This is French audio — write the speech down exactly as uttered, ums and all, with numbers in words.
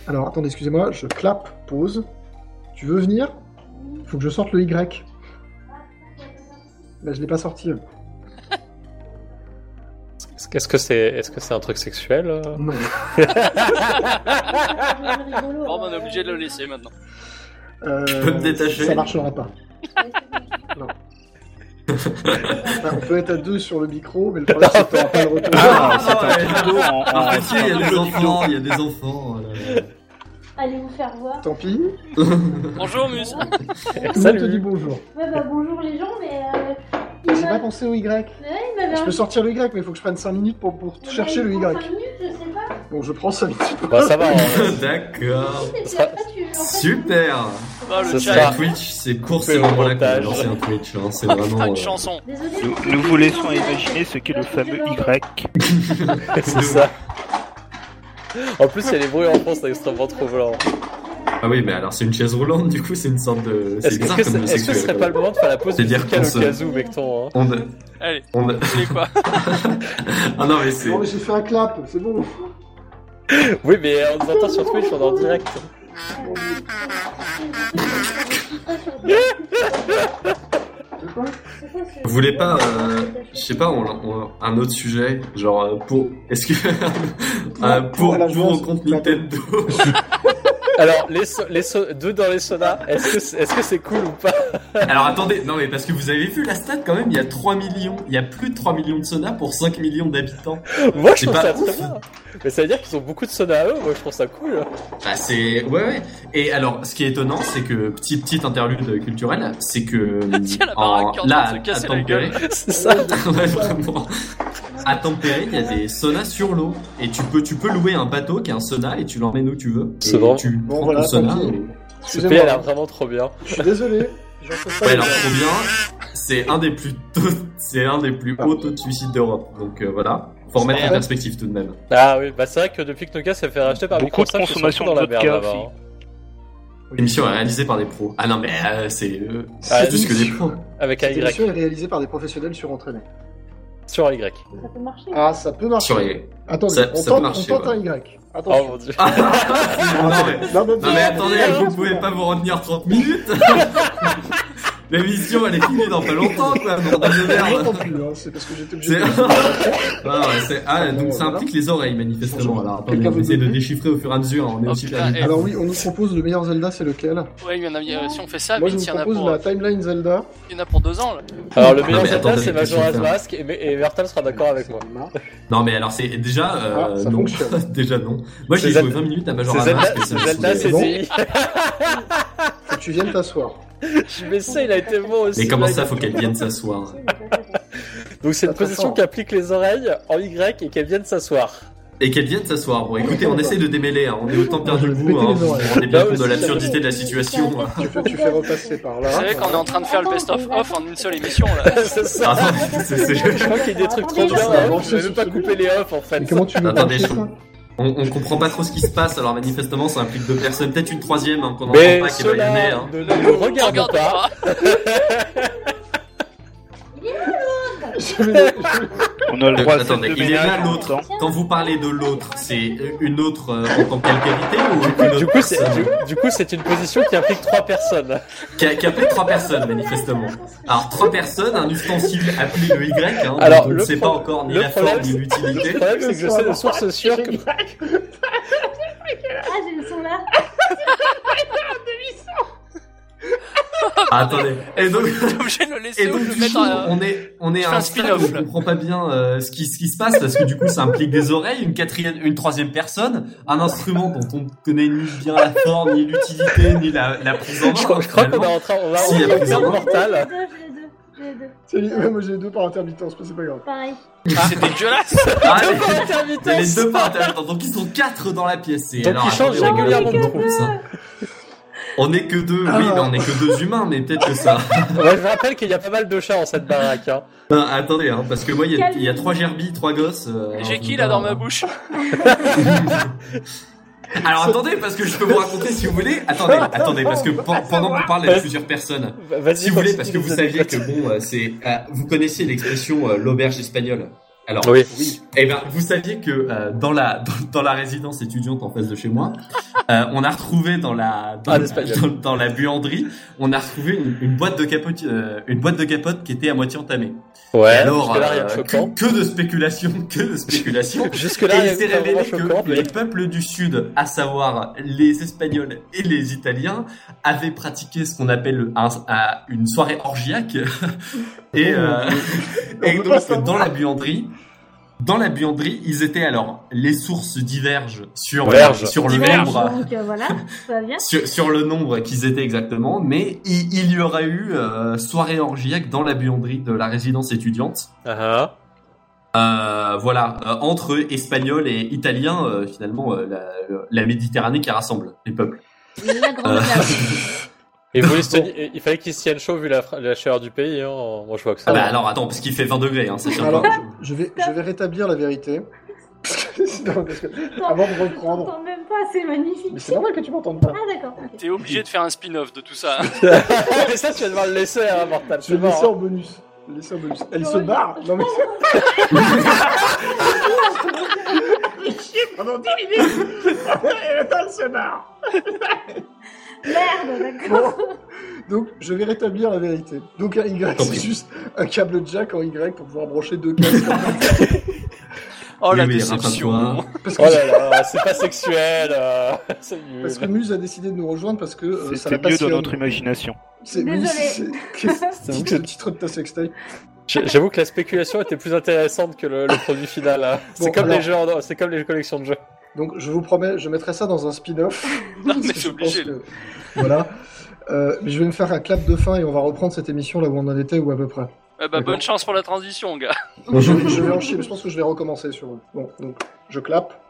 Alors, attendez, excusez-moi, je clappe, pause. Tu veux venir ? Faut que je sorte le Y. Bah, je l'ai pas sorti. Est-ce que c'est, est-ce que c'est un truc sexuel euh Non. Bon, on est obligé de le laisser maintenant. Euh, Tu peux te détacher. Ça marchera pas. Non. Enfin, on peut être à deux sur le micro, mais le problème c'est que t'auras pas le retour. Ah, c'est un ouais. truc d'eau en, en, Ah, pitié, il y a en des double enfants, niveau. il y a des enfants. euh. Allez vous faire voir. Tant pis. Bonjour, Mus. Tout le monde te Salut. dit bonjour. Ouais, bah bonjour les gens, mais. Euh, il J'ai m'a- pas pensé au Y. Ouais, il m'avait Je peux sortir le Y, mais il faut que je prenne cinq minutes pour, pour Mais chercher il le prend Y. cinq minutes, je sais pas. Bon, je prends cinq minutes. Bah ça va. hein. D'accord. Et puis sera- après, tu. En fait, Super. Ah, Ce le sera- chat. Ouais, Twitch, c'est pour Coupé ces au moments-là qu'on a montage. lancé un Twitch. Hein. C'est Ah, vraiment. une euh, chanson. Désolée. Nous, pour nous faire vous des laissons gens imaginer ce qu'est le fameux Y. C'est ça. En plus, il y a les bruits en fond, c'est extrêmement troublant. Ah oui, mais alors c'est une chaise roulante, du coup, c'est une sorte de. C'est Est-ce que, bizarre est-ce que comme c'est- est-ce que ce serait sexuel, pas le moment de faire la pause C'est-à-dire musicale qu'on au se- cas où, mecton hein On... Allez, On... vous voulez quoi? Ah non, mais c'est. Non, mais j'ai fait un clap, c'est bon. Oui, mais on nous entend sur Twitch, on est en direct. C'est quoi ? Vous voulez pas, euh, je sais pas, on, on- un autre sujet, genre euh, pour, est-ce que euh, pour à la pour joie, au compte c'est- Nintendo, Alors, les, so- les so- deux dans les saunas, est-ce que c'est, est-ce que c'est cool ou pas? alors attendez, non mais parce que vous avez vu la stat quand même, il y a trois millions, il y a plus de trois millions de saunas pour cinq millions d'habitants. Moi, je C'est trouve pas ça ouf. très bien. Mais ça veut dire qu'ils ont beaucoup de saunas à eux, moi je trouve ça cool. Bah c'est, ouais ouais. Et alors, ce qui est étonnant, c'est que petit petite interlude culturelle, c'est que Tiens, la en, baraque qui est en là, train de se casser à la Tampere, gueule. C'est ça. ouais, vraiment. À Tampere, il y a des saunas sur l'eau et tu peux tu peux louer un bateau qui a un sauna et tu l'emmènes où tu veux. C'est Et bon. Tu Bon, prends voilà, ton sauna. tant pis. et- Ce pays a l'air Excusez-moi, vraiment trop bien. je suis désolé. J'en fais pas Ouais, les alors gars. trop bien. C'est un des plus taux, c'est un des plus Ah. hauts taux de suicide d'Europe. Donc euh, voilà, faut remettre en Merde. perspective tout de même. Ah oui, bah c'est vrai que depuis que Nokia s'est fait racheter par Beaucoup de Microsoft, ils sont consommation tous dans de la merde vodka là-bas. aussi. hein. L'émission est réalisée par des pros. Ah non mais euh, c'est euh, Ah, c'est plus que des pros. Avec un Cette Y. émission est réalisée par des professionnels surentraînés. Sur un Y. Ça peut marcher. Ah, ça peut marcher. Sur les. Attendez, Ça- on ça tente, peut marcher, on tente ouais. un Y. Oh Attention. mon dieu. Ah, non, mais... Non, mais, non mais attendez, vous pouvez pas vous retenir trente minutes. L'émission elle est finie dans pas longtemps quoi. bordel de Je merde. n'entends plus, hein. C'est parce que j'étais obligé C'est... de... ah, ouais, c'est... ah donc ça Voilà. implique les oreilles manifestement. Alors attendez, Quelqu'un on veut essaie de noter déchiffrer au fur et à mesure. On est Oh, aussi putain, perdu. eh. Alors oui, on nous propose le meilleur Zelda, c'est lequel? Ouais, il y en a, euh, si on fait ça, Moi, je vite, vous il y en a propose pour, la timeline Zelda. il y en a pour deux ans, là. Alors le meilleur mais Zelda attendez, c'est qu'est-ce Majora's qu'on fait Mask et, et Vertal sera d'accord avec moi. Non mais alors c'est déjà euh, Ah, ça non. fonctionne. déjà non. Moi j'ai C'est joué Zelda- vingt minutes à C'est Majora's Zelda, Mask. et ça me Zelda saoulait. c'est bon. D I. Faut que tu viennes t'asseoir. Mais ça il a été bon aussi. Mais comment là. ça, faut qu'elle vienne s'asseoir? Donc c'est une Pas très position fort. qui applique les oreilles en Y et qu'elle vienne s'asseoir. Et qu'elle vienne s'asseoir. Bon, écoutez, on essaye de démêler. Hein. On est autant perdu que Je vais vous. péter Hein. les Vous vous oreilles. rendez bien Là compte de aussi, l'absurdité de la situation. Tu fais, tu fais repasser par là. Vous savez qu'on est en train de faire le best-of-off en une seule émission, là. C'est ça. Ah, c'est- c'est- Je crois qu'il y a des trucs trop bien. Ça va Hein. avancer Je vais sur même pas celui-là. couper les off en fait. Mais comment tu veux Attendez, brancher je- ça On, on comprend pas trop ce qui se passe. Alors manifestement, ça implique deux personnes, peut-être une troisième hein, qu'on n'entend Mais pas, qui va y aller. cela Hein. ne nous regarde Regarde pas. pas. Je vais- On a le droit à Euh, Attendez, celle de il est là ménage en l'autre. même temps. Quand vous parlez de l'autre, c'est une autre euh, en tant qu'altérité ou une autre Du coup, c'est, personne du, du coup, c'est une position qui implique trois personnes. qui, a, qui a appelé trois personnes manifestement. Alors trois personnes, un ustensile appelé le Y. Hein, Alors, dont on ne le sait pro- pas encore ni le la forme problème, ni Le l'utilité. problème, c'est que je sais de sources sûres que... Ah, j'ai le son là. Ah, attendez. Et donc, T'es obligé de le laisser et ou donc de le du mettre coup, à... on est, on est je à fais un un stade spin-off, où on là. comprend pas bien euh, ce qui, ce qui se passe parce que du coup, ça implique des oreilles, une quatrième, une troisième personne, un instrument dont on ne connaît ni bien la forme, ni l'utilité, ni la, la prise en main. Je crois, je crois qu'on est finalement. en train... On va Si, on il y a va plus faire de le main. mortal. J'ai les deux, j'ai les deux. C'est les- ouais, moi j'ai les deux par intermittence, mais c'est pas grave. Pareil. C'est dégueulasse. Ah, les- Intermittence. il y a les deux par intermittence, donc ils sont quatre dans la pièce. Et Donc alors, ils changent attendez, on régulièrement est de que trou. deux, ça. On est que deux, oui, Ah. mais on est que deux humains, mais peut-être que ça. Ouais, je vous rappelle qu'il y a pas mal de chats dans cette baraque. Hein. Ben, attendez, hein, parce que moi, il y a, il y a trois gerbilles, trois gosses. euh, Et j'ai alors, qui, je là, peux dans pas- ma bouche? Alors attendez, parce que je peux vous raconter si vous voulez. Attendez, attendez, parce que pe- pendant qu'on parle, il y a plusieurs personnes. Vas-y, Si vous voulez, continue parce que vous les saviez que anecdotes. bon, euh, c'est, euh, vous connaissiez l'expression euh, l'auberge espagnole. Alors, Oui. eh ben, vous saviez que euh, dans la dans, dans la résidence étudiante en face de chez moi, Euh, on a retrouvé dans la dans, Ah, la, l'espagnol. dans, dans la buanderie, on a retrouvé une, une boîte de capote, euh, une boîte de capote qui était à moitié entamée. Ouais, Et alors, jusque-là, rien de euh, choquant. que, que de spéculation, que de spéculation. Jusque-là, Et rien il s'est de vraiment révélé choquant. que les peuples du Sud, à savoir les Espagnols et les Italiens, avaient pratiqué ce qu'on appelle un, un- une soirée orgiaque. et euh, On et peut donc, pas savoir. dans la buanderie, dans la buanderie, ils étaient alors, les sources divergent sur, Verge. sur le Diverge, nombre. donc euh, voilà, ça va bien. Sur, sur le nombre qu'ils étaient exactement, mais il, il y aurait eu euh, soirée orgiaque dans la buanderie de la résidence étudiante. Ah, Euh, voilà, euh, entre Espagnols et Italiens, euh, finalement, euh, la, la Méditerranée qui rassemble les peuples. La grande Euh, place. Et vous voulez se tenir- il fallait qu'ils se tiennent chaud vu la, la chaveur du pays. Hein. Moi, je vois que ça. Ah bah alors attends, parce qu'il fait vingt degrés, hein, ça tient Alors, pas. je, je vais, je vais rétablir la vérité. Non, parce que, avant de Je reprendre. t'entends même pas, c'est magnifique. Mais c'est normal que tu m'entendes pas. Ah d'accord. ok. T'es obligé de faire un spin-off de tout ça. Mais ça, tu vas devoir le laisser, hein, Mortal. Je C'est vais le laisser mort. en bonus. Je vais le laisser en bonus. Elle Non, se mais- barre. Non mais. Chier pendant dix minutes. Elle se barre. Merde, d'accord. Bon. Donc, je vais rétablir la vérité. Donc, un Y, Tant c'est pis. juste un câble jack en Y pour pouvoir brancher deux casques. Oh Oui, la oui, déception. rattrape-toi. Parce que, Oh là là, c'est pas sexuel. euh, C'est nul. parce que Muse a décidé de nous rejoindre parce que euh, ça C'était la mieux dans passionne. notre imagination. C'est Désolée. oui, c'est- c'est donc c'est le titre de ta sextape. J'ai- J'avoue que la spéculation était plus intéressante que le, le produit final. hein. C'est Bon, comme alors- les jeux, en- c'est comme les collections de jeux. Donc, je vous promets, je mettrai ça dans un spin-off. Non, mais Parce que c'est je pense obligé. que- Voilà. Euh, mais je vais me faire un clap de fin et on va reprendre cette émission là où on en était ou à peu près. Eh bah, bonne chance pour la transition, gars. je, vais, je vais en chier, mais je pense que je vais recommencer sur eux. Bon, donc je clappe.